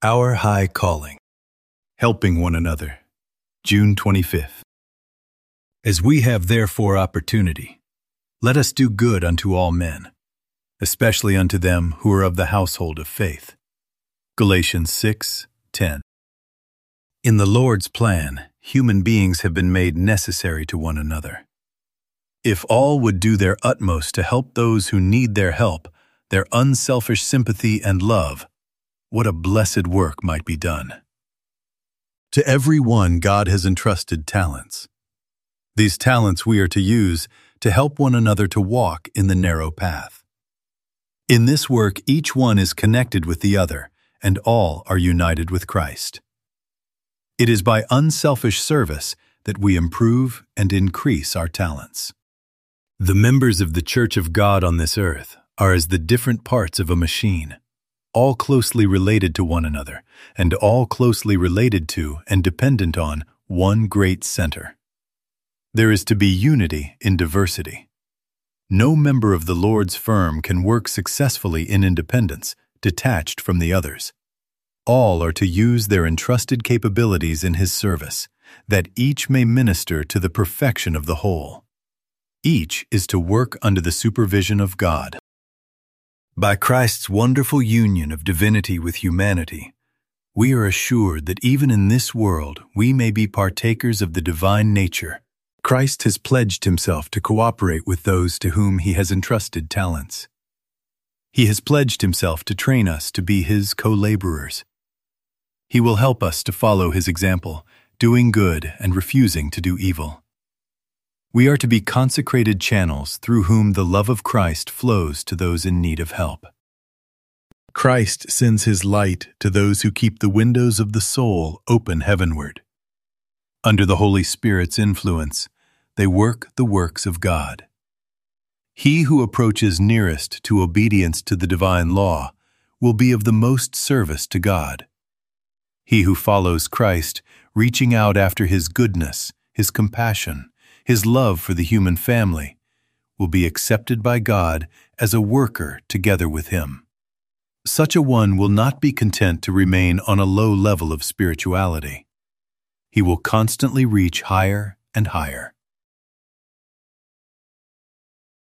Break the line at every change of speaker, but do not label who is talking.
Our High Calling. Helping one another. June 25th. As we have therefore opportunity, let us do good unto all men, especially unto them who are of the household of faith. Galatians 6:10. In the Lord's plan, human beings have been made necessary to one another. If all would do their utmost to help those who need their help, their unselfish sympathy and love, what a blessed work might be done. To every one God has entrusted talents. These talents we are to use to help one another to walk in the narrow path. In this work, each one is connected with the other, and all are united with Christ. It is by unselfish service that we improve and increase our talents. The members of the Church of God on this earth are as the different parts of a machine, all closely related to one another, and all closely related to and dependent on one great center. There is to be unity in diversity. No member of the Lord's firm can work successfully in independence, detached from the others. All are to use their entrusted capabilities in His service, that each may minister to the perfection of the whole. Each is to work under the supervision of God. By Christ's wonderful union of divinity with humanity, we are assured that even in this world we may be partakers of the divine nature. Christ has pledged Himself to cooperate with those to whom He has entrusted talents. He has pledged Himself to train us to be His co-laborers. He will help us to follow His example, doing good and refusing to do evil. We are to be consecrated channels through whom the love of Christ flows to those in need of help. Christ sends His light to those who keep the windows of the soul open heavenward. Under the Holy Spirit's influence, they work the works of God. He who approaches nearest to obedience to the divine law will be of the most service to God. He who follows Christ, reaching out after His goodness, His compassion, His love for the human family, will be accepted by God as a worker together with Him. Such a one will not be content to remain on a low level of spirituality. He will constantly reach higher and higher.